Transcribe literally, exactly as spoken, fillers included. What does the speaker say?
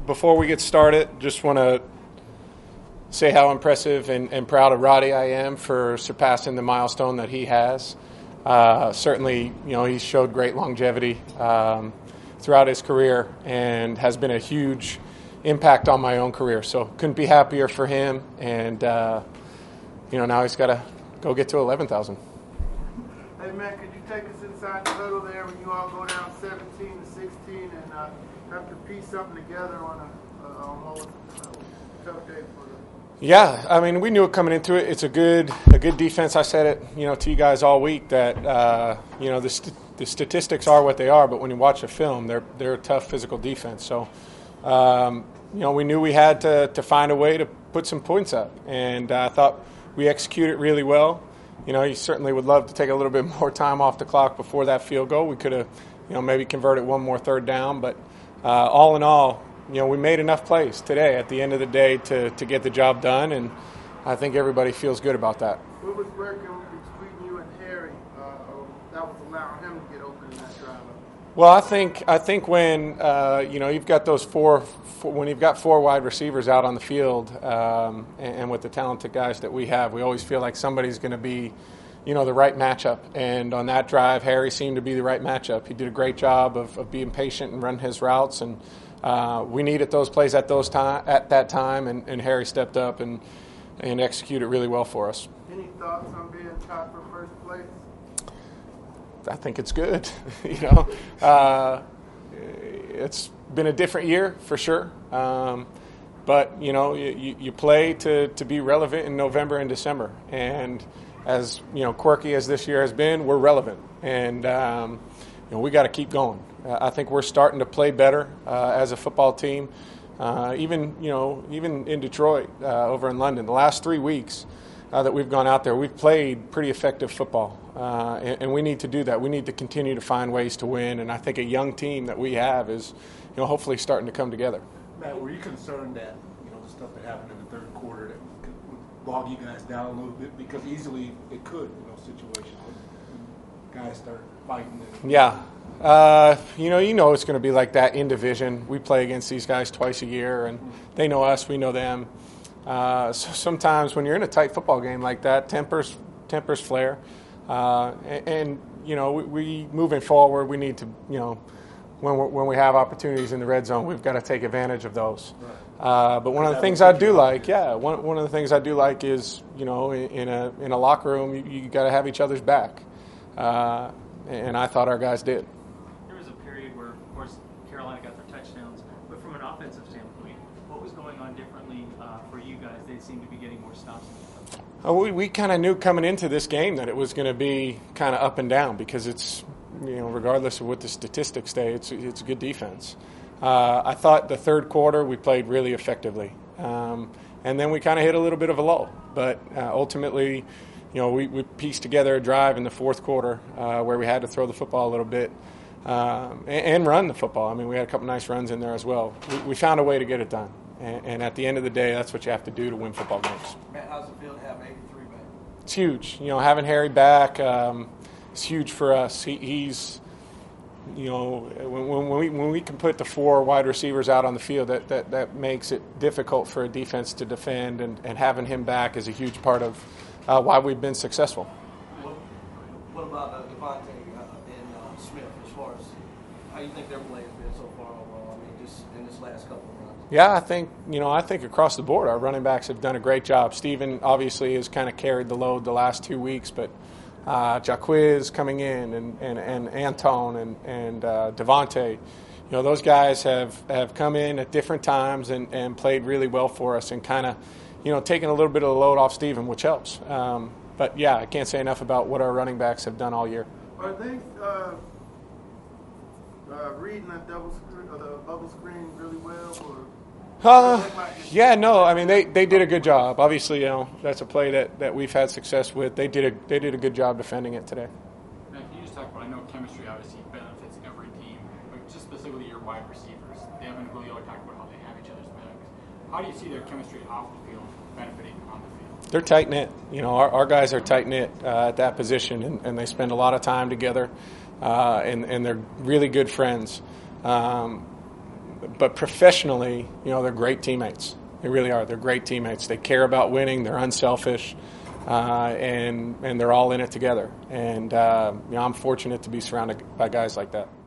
before we get started, just want to say how impressive and, and proud of Roddy I am for surpassing the milestone that he has. Uh, certainly, you know, he's showed great longevity um, throughout his career and has been a huge impact on my own career. So couldn't be happier for him. And, uh, you know, now he's got to go get to eleven thousand. Hey, man, could you take us inside the huddle there when you all go down seventeen to sixteen and uh, have to piece something together on a, a almost uh, tough day for the Yeah, I mean, we knew it coming into it. It's a good, a good defense. I said it, you know, to you guys all week that, uh, you know, the, st- the statistics are what they are, but when you watch a film, they're they're a tough physical defense. So, um, you know, we knew we had to to find a way to put some points up, and I uh, thought we executed really well. You know, you certainly would love to take a little bit more time off the clock before that field goal. We could have, you know, maybe converted one more third down, but uh, all in all, you know, we made enough plays today at the end of the day to, to get the job done, and I think everybody feels good about that. What was working between you and Harry uh, that was allowing him to get open in that drive? Well, I think I think when uh, you know you've got those four, four when you've got four wide receivers out on the field, um, and, and with the talented guys that we have, we always feel like somebody's going to be, you know, the right matchup. And on that drive, Harry seemed to be the right matchup. He did a great job of, of being patient and running his routes, and uh, we needed those plays at those time at that time, and, and Harry stepped up and and executed really well for us. Any thoughts on being tied for first place? I think it's good. you know, uh, it's been a different year for sure. Um, but you know, you, you play to, to be relevant in November and December, and as you know, quirky as this year has been, we're relevant, and um, you know, we got to keep going. Uh, I think we're starting to play better uh, as a football team. Uh, even you know, even in Detroit, uh, over in London, the last three weeks uh, that we've gone out there, we've played pretty effective football. Uh, and, and we need to do that. We need to continue to find ways to win. And I think a young team that we have is, you know, hopefully starting to come together. Matt, were you concerned that, you know, the stuff that happened in the third quarter that could bog you guys down a little bit? Because easily it could, in those situations. Guys start fighting. And yeah. Uh, you know, you know it's going to be like that in division. We play against these guys twice a year, and they know us, we know them. Uh, so sometimes when you're in a tight football game like that, tempers tempers flare. Uh, and, and, you know, we, we moving forward, we need to, you know, when, we're, when we have opportunities in the red zone, we've got to take advantage of those. Uh, but one of the things I do like, yeah, one one of the things I do like is, you know, in, in a in a locker room, you, you got to have each other's back. Uh, and I thought our guys did. There was a period where, of course, Carolina got their touchdowns, but from an offensive standpoint, what was going on differently uh, for you guys? They seem to be getting more stops in the offense. Oh, we we kind of knew coming into this game that it was going to be kind of up and down because it's, you know, regardless of what the statistics say, it's it's a good defense. Uh, I thought the third quarter we played really effectively, um, and then we kind of hit a little bit of a lull. But uh, ultimately, you know, we, we pieced together a drive in the fourth quarter uh, where we had to throw the football a little bit um, and, and run the football. I mean, we had a couple nice runs in there as well. We, we found a way to get it done. And, and at the end of the day, that's what you have to do to win football games. Matt, how's it feel to have eighty-three back? It's huge. You know, having Harry back um, is huge for us. He, he's, you know, when, when we when we can put the four wide receivers out on the field, that, that, that makes it difficult for a defense to defend, and, and having him back is a huge part of uh, why we've been successful. What, what about uh, Devontae uh, and uh, Smith as far as how you think their play has been so far overall? I mean, just in this last couple of runs. Yeah, I think, you know, I think across the board our running backs have done a great job. Steven obviously has kind of carried the load the last two weeks, but uh, Jaquiz coming in and, and, and Anton and, and uh, Devontae, you know, those guys have, have come in at different times and, and played really well for us and kind of, you know, taking a little bit of the load off Steven, which helps. Um, but, yeah, I can't say enough about what our running backs have done all year. Are they uh, uh, reading that double screen, or the bubble screen really well? Or Uh, yeah, no, I mean they, they did a good job. Obviously, you know, that's a play that, that we've had success with. They did a they did a good job defending it today. Now, can you just talk about, I know chemistry obviously benefits every team, but just specifically your wide receivers, Devin and Julio talk about how they have each other's backs. How do you see their chemistry off the field benefiting on the field? They're tight knit. You know, our, our guys are tight knit uh, at that position, and, and they spend a lot of time together, uh, and and they're really good friends. Um, but professionally, you know, they're great teammates. They really are. They're great teammates. They care about winning. They're unselfish, uh, and and they're all in it together. And uh, you know, I'm fortunate to be surrounded by guys like that.